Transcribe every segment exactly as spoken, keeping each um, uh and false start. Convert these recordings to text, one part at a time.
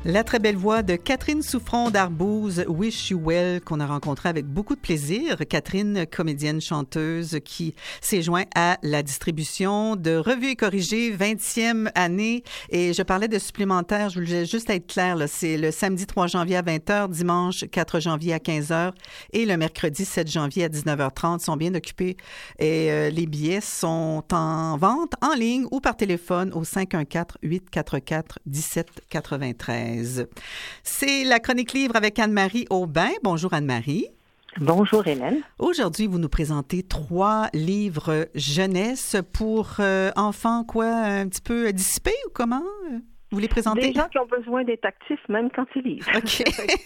La très belle voix de Catherine Souffron d'Arbouze, Wish You Well, qu'on a rencontrée avec beaucoup de plaisir. Catherine, comédienne chanteuse qui s'est jointe à la distribution de Revue et corrigée, vingtième année. Et je parlais de supplémentaires, je voulais juste être claire, là, c'est le samedi trois janvier à vingt heures, dimanche quatre janvier à quinze heures et le mercredi sept janvier à dix-neuf heures trente. Ils sont bien occupés et euh, les billets sont en vente en ligne ou par téléphone au cinq un quatre, huit quatre quatre, un sept quatre-vingt-treize. C'est la chronique livre avec Anne-Marie Aubin. Bonjour Anne-Marie. Bonjour Hélène. Aujourd'hui, vous nous présentez trois livres jeunesse pour euh, enfants, quoi, un petit peu dissipés ou comment? Vous les présentez? Des gens qui ont besoin d'être actifs même quand ils lisent. OK.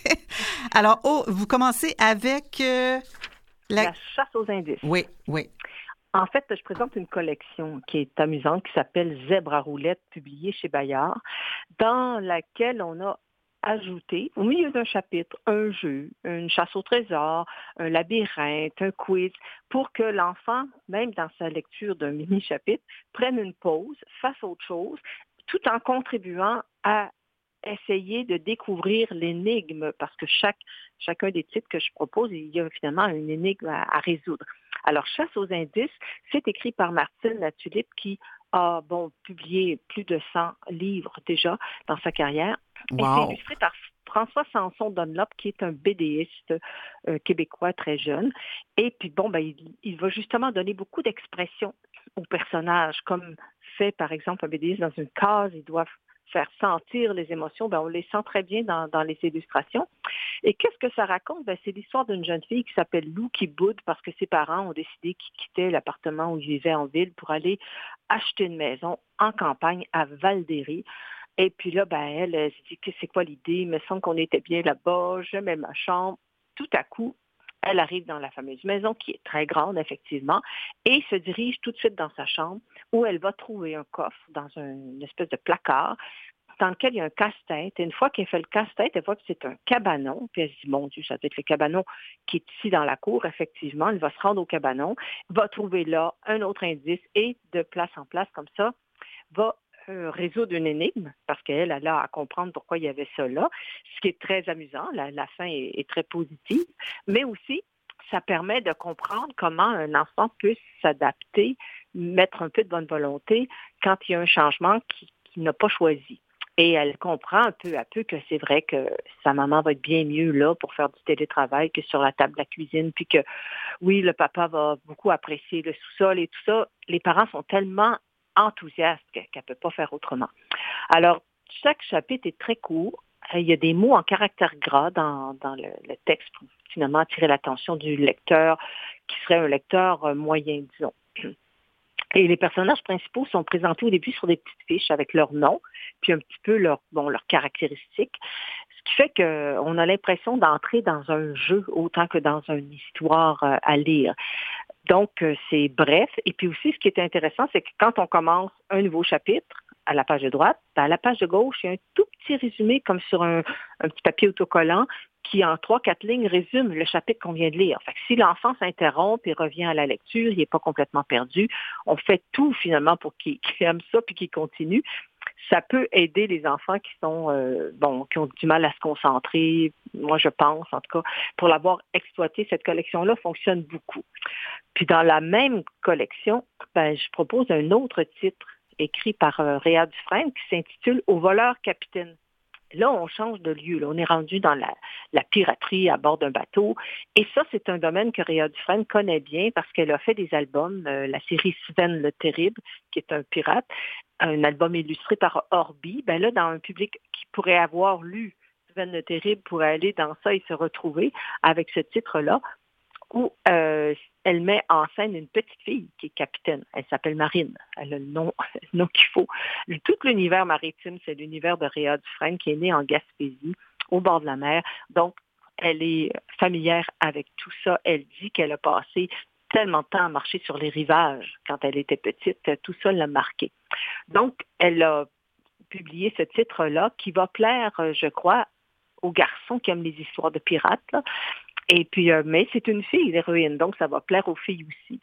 Alors, oh, vous commencez avec... Euh, la... la chasse aux indices. Oui, oui. En fait, je présente une collection qui est amusante, qui s'appelle Zèbre à roulettes, publiée chez Bayard, dans laquelle on a ajouté, au milieu d'un chapitre, un jeu, une chasse au trésor, un labyrinthe, un quiz, pour que l'enfant, même dans sa lecture d'un mini-chapitre, prenne une pause, fasse autre chose, tout en contribuant à essayer de découvrir l'énigme, parce que chaque, chacun des titres que je propose, il y a finalement une énigme à, à résoudre. Alors, Chasse aux indices, c'est écrit par Martine Latulippe qui a bon, publié plus de cent livres déjà dans sa carrière. Wow. Et c'est illustré par François Sanson Dunlop, qui est un bédéiste euh, québécois très jeune. Et puis, bon, ben, il, il va justement donner beaucoup d'expression aux personnages, comme fait, par exemple, un bédéiste dans une case, il doit faire sentir les émotions, ben on les sent très bien dans, dans les illustrations. Et qu'est-ce que ça raconte? Ben, c'est l'histoire d'une jeune fille qui s'appelle Lou qui boude parce que ses parents ont décidé qu'ils quittaient l'appartement où ils vivaient en ville pour aller acheter une maison en campagne à Val-d'Éry. Et puis là, ben, elle, elle se dit que c'est quoi l'idée? Il me semble qu'on était bien là-bas, j'aimais ma chambre. Tout à coup, elle arrive dans la fameuse maison qui est très grande, effectivement, et se dirige tout de suite dans sa chambre où elle va trouver un coffre dans un, une espèce de placard dans lequel il y a un casse-tête. Et une fois qu'elle fait le casse-tête, elle voit que c'est un cabanon. Puis elle se dit, mon Dieu, ça doit être le cabanon qui est ici dans la cour. Effectivement, elle va se rendre au cabanon, va trouver là un autre indice et de place en place comme ça, va euh, résoudre une énigme parce qu'elle elle a à comprendre pourquoi il y avait ça là, ce qui est très amusant. La, la fin est, est très positive, mais aussi, ça permet de comprendre comment un enfant peut s'adapter, mettre un peu de bonne volonté quand il y a un changement qu'il, qu'il n'a pas choisi. Et elle comprend un peu à peu que c'est vrai que sa maman va être bien mieux là pour faire du télétravail que sur la table de la cuisine, puis que oui, le papa va beaucoup apprécier le sous-sol et tout ça. Les parents sont tellement enthousiastes qu'elle ne peut pas faire autrement. Alors, chaque chapitre est très court. Il y a des mots en caractère gras dans, dans le, le texte pour finalement attirer l'attention du lecteur, qui serait un lecteur moyen, disons. Et les personnages principaux sont présentés au début sur des petites fiches avec leur nom, puis un petit peu leur, bon, leurs caractéristiques, ce qui fait qu'on a l'impression d'entrer dans un jeu autant que dans une histoire à lire. Donc, c'est bref. Et puis aussi, ce qui est intéressant, c'est que quand on commence un nouveau chapitre, à la page de droite, ben à la page de gauche, il y a un tout petit résumé comme sur un, un petit papier autocollant qui, en trois, quatre lignes, résume le chapitre qu'on vient de lire. Fait que si l'enfant s'interrompt et revient à la lecture, il n'est pas complètement perdu. On fait tout, finalement, pour qu'il, qu'il aime ça puis qu'il continue. Ça peut aider les enfants qui sont, euh, bon, qui ont du mal à se concentrer. Moi, je pense, en tout cas, pour l'avoir exploité, cette collection-là fonctionne beaucoup. Puis dans la même collection, ben, je propose un autre titre écrit par euh, Réa Dufresne qui s'intitule « Au voleur capitaine ». Là, on change de lieu. Là. On est rendu dans la, la piraterie à bord d'un bateau. Et ça, c'est un domaine que Réa Dufresne connaît bien parce qu'elle a fait des albums. Euh, la série Sven le Terrible, qui est un pirate, un album illustré par Orbi. Ben là, dans un public qui pourrait avoir lu Sven le Terrible, pourrait aller dans ça et se retrouver avec ce titre-là, où euh, elle met en scène une petite fille qui est capitaine. Elle s'appelle Marine. Elle a le nom, le nom qu'il faut. Tout l'univers maritime, c'est l'univers de Réa Dufresne qui est née en Gaspésie, au bord de la mer. Donc, elle est familière avec tout ça. Elle dit qu'elle a passé tellement de temps à marcher sur les rivages quand elle était petite. Tout ça l'a marqué. Donc, elle a publié ce titre-là qui va plaire, je crois, aux garçons qui aiment les histoires de pirates, là. Et puis, euh, mais c'est une fille, l'héroïne, donc ça va plaire aux filles aussi.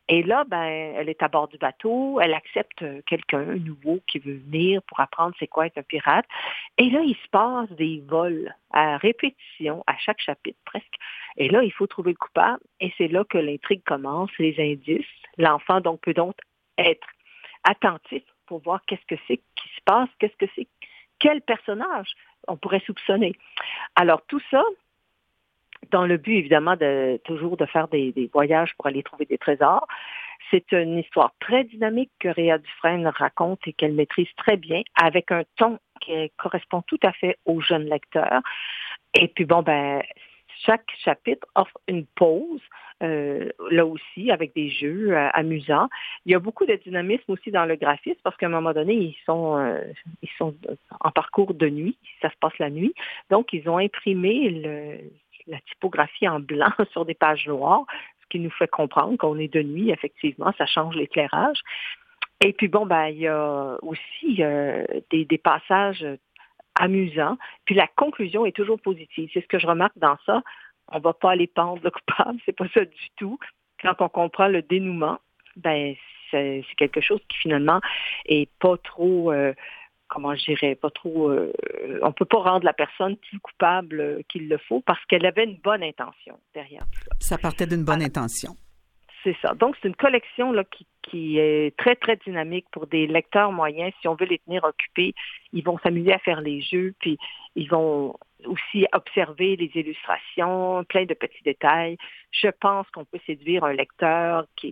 Et là, ben, elle est à bord du bateau, elle accepte quelqu'un nouveau qui veut venir pour apprendre c'est quoi être un pirate. Et là, il se passe des vols à répétition, à chaque chapitre presque. Et là, il faut trouver le coupable. Et c'est là que l'intrigue commence, les indices. L'enfant donc peut donc être attentif pour voir qu'est-ce que c'est qui se passe, qu'est-ce que c'est, quel personnage on pourrait soupçonner. Alors tout ça, dans le but, évidemment, de toujours de faire des, des voyages pour aller trouver des trésors. C'est une histoire très dynamique que Réa Dufresne raconte et qu'elle maîtrise très bien, avec un ton qui correspond tout à fait aux jeunes lecteurs. Et puis, bon, ben, chaque chapitre offre une pause, euh, là aussi, avec des jeux euh, amusants. Il y a beaucoup de dynamisme aussi dans le graphisme, parce qu'à un moment donné, ils sont, euh, ils sont en parcours de nuit, ça se passe la nuit. Donc, ils ont imprimé le la typographie en blanc sur des pages noires, ce qui nous fait comprendre qu'on est de nuit, effectivement, ça change l'éclairage. Et puis bon, ben, il y a aussi euh, des, des passages amusants, puis la conclusion est toujours positive. C'est ce que je remarque dans ça. On ne va pas aller pendre le coupable, c'est pas ça du tout. Quand on comprend le dénouement, ben c'est, c'est quelque chose qui finalement est pas trop... Euh, comment je dirais, pas trop, euh, on ne peut pas rendre la personne plus coupable qu'il le faut parce qu'elle avait une bonne intention derrière tout ça. Ça partait d'une bonne Alors, intention. C'est ça. Donc, c'est une collection là, qui, qui est très, très dynamique pour des lecteurs moyens. Si on veut les tenir occupés, ils vont s'amuser à faire les jeux, puis ils vont aussi observer les illustrations, plein de petits détails. Je pense qu'on peut séduire un lecteur qui,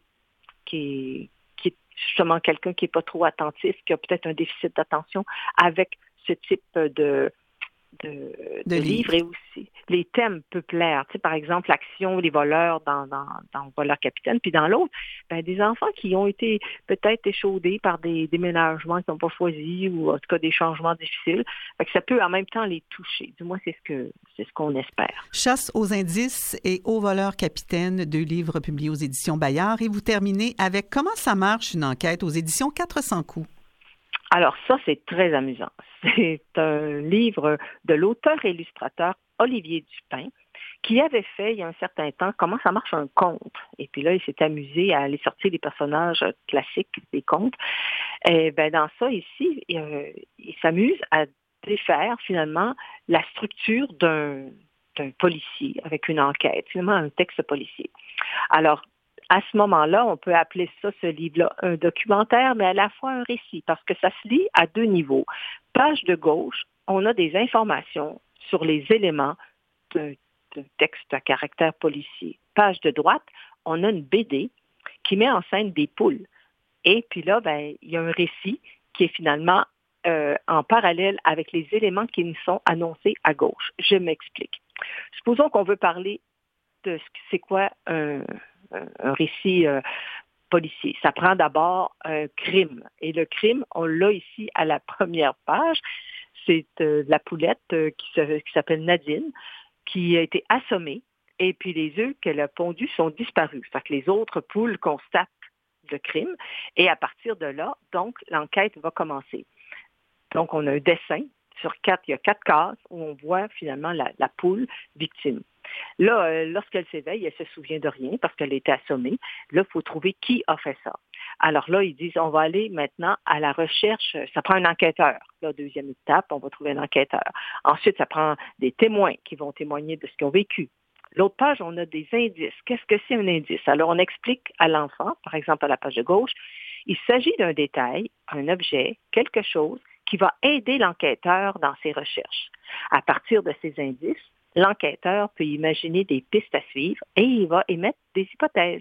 qui, qui est justement quelqu'un qui n'est pas trop attentif, qui a peut-être un déficit d'attention avec ce type de, de, de, de livres. livres. Et aussi, les thèmes peuvent plaire. Tu sais, par exemple, l'action, les voleurs dans, dans, dans Voleur Capitaine. Puis dans l'autre, ben, des enfants qui ont été peut-être échaudés par des déménagements qu'ils n'ont pas choisis ou en tout cas des changements difficiles. Fait que ça peut en même temps les toucher. Du moins, c'est ce que c'est ce qu'on espère. Chasse aux indices et Au voleur capitaine, deux livres publiés aux éditions Bayard. Et vous terminez avec Comment ça marche une enquête aux éditions quatre cents coups. Alors ça, c'est très amusant. C'est un livre de l'auteur-illustrateur Olivier Dupin qui avait fait il y a un certain temps Comment ça marche un conte. Et puis là, il s'est amusé à aller sortir des personnages classiques des contes. Et ben dans ça, ici, il, il s'amuse à défaire finalement la structure d'un, d'un policier avec une enquête, finalement un texte policier. Alors, à ce moment-là, on peut appeler ça, ce livre-là, un documentaire, mais à la fois un récit, parce que ça se lit à deux niveaux. Page de gauche, on a des informations sur les éléments d'un, d'un texte à caractère policier. Page de droite, on a une B D qui met en scène des poules. Et puis là, ben, il y a un récit qui est finalement euh, en parallèle avec les éléments qui nous sont annoncés à gauche. Je m'explique. Supposons qu'on veut parler de ce que c'est quoi un... un récit euh, policier. Ça prend d'abord un crime. Et le crime, on l'a ici à la première page. C'est euh, la poulette euh, qui, se, qui s'appelle Nadine, qui a été assommée. Et puis les œufs qu'elle a pondus sont disparus. Fait que les autres poules constatent le crime. Et à partir de là, donc, l'enquête va commencer. Donc, on a un dessin. Sur quatre, il y a quatre cases où on voit finalement la, la poule victime. Là, euh, lorsqu'elle s'éveille, elle se souvient de rien parce qu'elle a été assommée. Là, il faut trouver qui a fait ça. Alors là, ils disent, on va aller maintenant à la recherche. Ça prend un enquêteur. La deuxième étape, on va trouver un enquêteur. Ensuite, ça prend des témoins qui vont témoigner de ce qu'ils ont vécu. L'autre page, on a des indices. Qu'est-ce que c'est un indice? Alors, on explique à l'enfant, par exemple à la page de gauche, il s'agit d'un détail, un objet, quelque chose qui va aider l'enquêteur dans ses recherches. À partir de ces indices, l'enquêteur peut imaginer des pistes à suivre et il va émettre des hypothèses.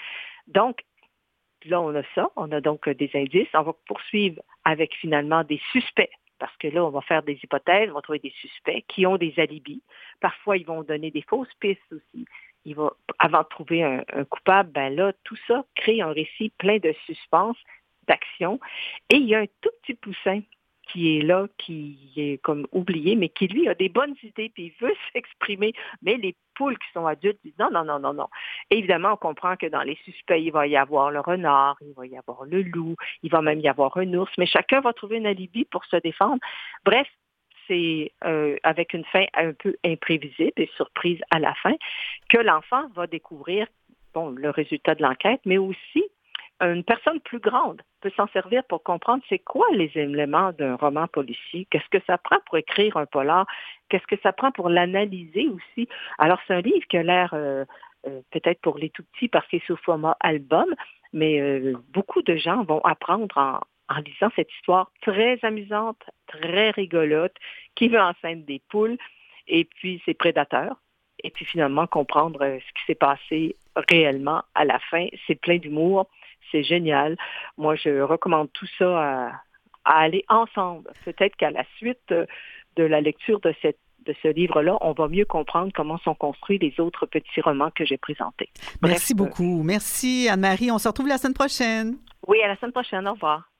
Donc, là, on a ça, on a donc des indices. On va poursuivre avec finalement des suspects, parce que là, on va faire des hypothèses, on va trouver des suspects qui ont des alibis. Parfois, ils vont donner des fausses pistes aussi. Il va, avant de trouver un, un coupable, ben là, tout ça crée un récit plein de suspense, d'action. Et il y a un tout petit poussin qui est là, qui est comme oublié, mais qui, lui, a des bonnes idées, puis il veut s'exprimer. Mais les poules qui sont adultes disent non, non, non, non, non. Et évidemment, on comprend que dans les suspects, il va y avoir le renard, il va y avoir le loup, il va même y avoir un ours, mais chacun va trouver un alibi pour se défendre. Bref, c'est euh, avec une fin un peu imprévisible et surprise à la fin que l'enfant va découvrir bon, le résultat de l'enquête, mais aussi une personne plus grande peut s'en servir pour comprendre c'est quoi les éléments d'un roman policier, qu'est-ce que ça prend pour écrire un polar, qu'est-ce que ça prend pour l'analyser aussi. Alors, c'est un livre qui a l'air euh, euh, peut-être pour les tout-petits parce qu'il est sous format album, mais euh, beaucoup de gens vont apprendre en, en lisant cette histoire très amusante, très rigolote, qui veut en scène des poules, et puis ses prédateurs, et puis finalement comprendre euh, ce qui s'est passé réellement à la fin. C'est plein d'humour. C'est génial. Moi, je recommande tout ça à, à aller ensemble. Peut-être qu'à la suite de la lecture de, cette, de ce livre-là, on va mieux comprendre comment sont construits les autres petits romans que j'ai présentés. Bref, merci beaucoup. Merci Anne-Marie. On se retrouve la semaine prochaine. Oui, à la semaine prochaine. Au revoir.